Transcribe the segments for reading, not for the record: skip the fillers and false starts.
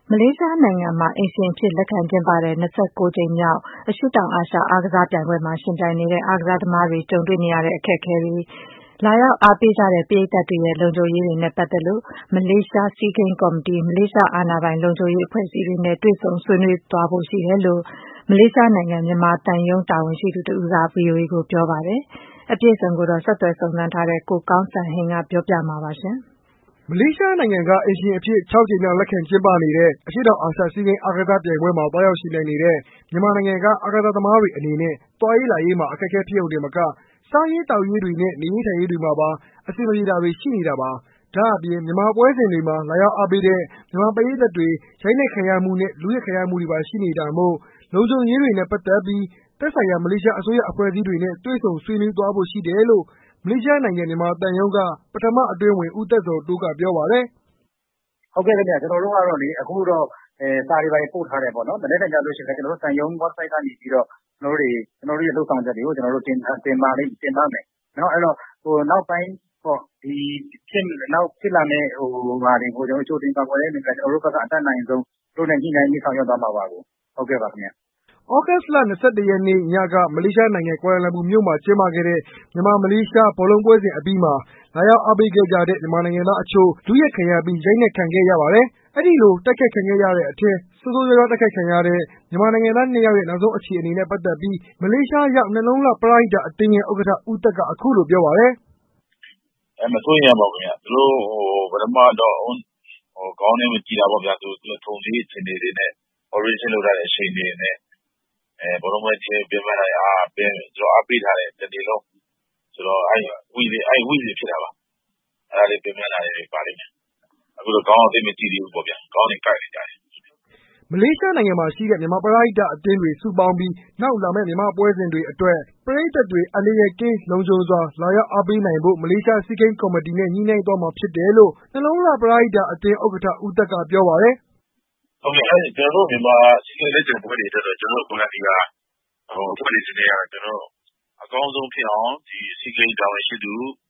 မလေးရှားနိုင်ငံမှာအိမ်ရှင်အဖြစ်လက်ခံကျင်းပတဲ့ ကြိမ်မြောက်အရှေ့တောင်အာရှအားကစားပြိုင်ပွဲမှာယှဉ်ပြိုင်နေတဲ့အားကစားသမားတွေကြုံတွေ့နေရတဲ့အခက်အခဲတွေ၊လာရောက်အားပေးကြတဲ့ပရိသတ်တွေရဲ့လုံခြုံရေးတွေနဲ့ပတ်သက်လို့မလေးရှားဆီးဂိမ်းကော်မတီ၊မလေးရှားအာဏာပိုင်လုံခြုံရေးအဖွဲ့အစည်းတွေနဲ့တွေ့ဆုံဆွေးနွေးသွားဖို့ရှိတယ်လို့မလေးရှားနိုင်ငံမြန်မာသံရုံးတာဝန်ရှိသူတဦးက VOA ကိုပြောပါတယ်။အပြည့်အစုံကိုတော့ဆက်သွယ်စုံစမ်းထားတဲ့ကိုကောင်းစံဟိန်းကပြောပြမှာပါရှင်။မလေးရှားနိုင်ငံကအိမ်ရှင်အဖြစ်ကြိမ်မြောက်လက်ခံကျင်းပနေတဲ့အရှေ့တောင်အာရှဆီးဂိမ်းအားကစားပြိုင်ပွဲမှာသွားရောက်ယှဉ်ပြိုင်နေတဲ့မြန်မာနိုင်ငံကအားကစားသမားတွေအနေနဲ့သွားရေးလာရေးမှာအခက်အခဲဖြစ်ရုံတင်မကစားရေးသောက်ရေးတွေနဲ့နေရေးထိုင်ရေးတွေမှာပါအဆင်မပြေတာတွေရှိနေတာပါ။ဒါ့အပြင်မြန်မာပွဲစဉ်တွေမှာလာရောက်အားပေးတဲ့မြန်မာပရိသတ်တွေရိုက်နှက်ခံရမှုနဲ့လုယက်ခံရမှုတွေပါရှိနေတာမို့လုံခြုံရေးတွေနဲ့ပတ်သက်ပြီးသက်ဆိုင်ရာမလေးရှားအစိုးရအဖွဲ့အစည်းတွေနဲ့တွေ့ဆုံဆွေးနွေးသွားဖို့ရှိတယ်လို့မလေးရှားနိုင်ငံမြန်မာသံရုံးကပထမအတွင်းဝန်ဦးသက်ဇော်တိုးကပြောပါတယ်။ "ဟုတ်ကဲ့ခင်ဗျ။ကျွန်တော်တို့ကတော့လေအခုတော့စာတွေဘာတွေပို့ထားတယ်ပေါ့နော်။မနက်ဖြန်ကျလို့ရှိရင်ကျွန်တော်တို့သံရုံး website ကနေပြီးတော့ကျွန်တော်တို့ရဲ့လုပ်ဆောင်ချက်တွေကိုကျွန်တော်တို့တင်ပါမယ်။နော်အဲ့တော့နောက်ပိုင်းပေါ့ဒီနောက်ဖြစ်လာမယ့်ဟာတွေကိုကျွန်တော်တို့ကြိုတင်ကာကွယ်တဲ့အနေနဲ့ကျွန်တော်တို့ဘက်ကအတတ်နိုင်ဆုံးသူတို့နဲ့ညှိနှိုင်းပြီးဆောင်ရွက်သွားမှာပါ။ဟုတ်ကဲ့ပါခင်ဗျ။ " သြဂုတ်လ ရက်နေ့ညကမလေးရှားနိုင်ငံကွာလာလမ်ပူမြို့မှာကျင်းပခဲ့တဲ့မြန်မာ-မလေးရှားဘောလုံးပွဲစဉ်အပြီးမှာလာရောက်အားပေးခဲ့ကြတဲ့မြန်မာနိုင်ငံသားအချို့လုယက်ခံရပြီးရိုက်နှက်ခံခဲ့ရပါတယ်။အဲဒီလိုတိုက်ခိုက်ခံခဲ့ရတဲ့အထဲဆိုးဆိုးရွားရွားတိုက်ခိုက်ခံရတဲ့မြန်မာနိုင်ငံသား2ယောက်ရဲ့နောက်ဆုံးအခြေအနေနဲ့ပတ်သက်ပြီးမလေးရှားရောက်နှလုံးလှပရဟိတအသင်းရဲ့ဥက္ကဋ္ဌဦးသက်ကအခုလိုပြောပါတယ်။"မစိုးရိမ်ရပါဘူးခင်ဗျ။သူတို့ပထမတော့ခေါင်းထဲမှာကြည်တာပေါ့ဗျာ။သူတို့ထုံစည်းအခြေအနေတွေနဲ့ operation လုပ်ထားတဲ့အချိန်တွေနဲ့ဘောလုံးပွဲပင်ပန်းတာတွေအားပေးထားတယ်တနေ့လုံးဆိုတော့ဝိဇင်ဖြစ်တာပါ။အဲ့ဒါလေးပင်ပန်းတာတွေပါလိမ့်မယ်။အခုတော့ခေါင်းကသိပ်မကြည်သေးဘူးပေါ့ဗျာ။ခေါင်းတွေကိုက်နေကြတယ်။" မလေးရှားနိုင်ငံမှာရှိတဲ့မြန်မာပရဟိတအသင်းတွေစုပေါင်းပြီးနောက်လာမယ့်မြန်မာပွဲစဉ်တွေအတွက်ပရိသတ်တွေအန္တရာယ်ကင်းလုံခြုံစွာလာရောက်အားပေးနိုင်ဖို့မလေးရှားဆီးဂိမ်းကော်မတီနဲ့ညှိနှိုင်းသွားမှာဖြစ်တယ်လို့နှလုံးလှပရဟိတအသင်းဥက္ကဋ္ဌဦးသက်ကပြောပါတယ်။"ဟုတ်ကဲ့ကျွန်တော်တို့မြန်မာဆီးဂိမ်းလက်ကျန်ပွဲတွေအတွက်တော့ကျွန်တော်တို့ကော်မတီကအဖွဲ့တွေအနေနဲ့ကျွန်တော်တို့အကောင်းဆုံးဖြစ်အောင်ဒီဆီးဂိမ်းတာဝန်ရှိသူ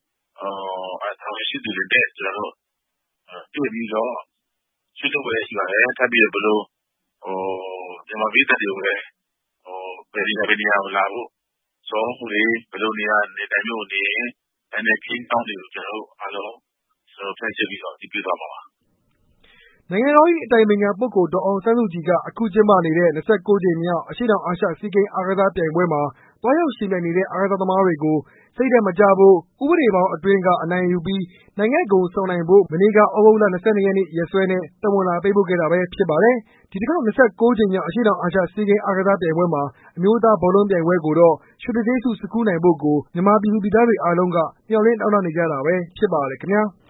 တွေနဲ့ကျွန်တော်တို့တွေ့ပြီးတော့ဆွေးနွေးပွဲရှိပါတယ်။ထပ်ပြီးတော့ဘယ်လိုမြန်မာပရိသတ်တွေကိုလည်းဘယ်နေရာကိုလာဖို့ဆော်သြမှုတွေဘယ်လိုနေရာနေထိုင်မှုတွေနေရင်အန္တရာယ်ကင်းကြောင်းတွေကိုကျွန်တော်တို့အားလုံးဖြန့်ချိတ်ပြီးတော့အသိပေးသွားမှာပါ။ " နိုင်ငံတော်၏အတိုင်ပင်ခံပုဂ္ဂိုလ်ဒေါ်အောင်ဆန်းစုကြည်ကအခုကျင်းပနေတဲ့ကြိမ်မြောက်အရှေ့တောင်အာရှဆီးဂိမ်းအားကစားပြိုင်ပွဲမှာသွားရောက်ယှဉ်ပြိုင်နေတဲ့အားကစားသမားတွေကိုစိတ်ဓာတ်မကျဖို့ဥပဒေဘောင်အတွင်းကအနိုင်ယူပြီးနိုင်ငံ့ဂုဏ်ဆောင်နိုင်ဖို့မနေ့ကသြဂုတ်လ ရက်နေ့ရက်စွဲနဲ့သဝဏ်လွှာပေးပို့ခဲ့တာပဲဖြစ်ပါတယ်။ဒီတစ်ခေါက် ကြိမ်မြောက်အရှေ့တောင်အာရှဆီးဂိမ်းအားကစားပြိုင်ပွဲမှာအမျိုးသားဘောလုံးပြိုင်ပွဲကိုတော့ရွှေတံဆိပ်ဆုစကူးနိုင်ဖို့ကိုမြန်မာပြည်သူပြည်သားတွေအားလုံးကမျှော်လင့်တောင်းတနေကြတာပဲဖြစ်ပါတယ်ခင်ဗျာ။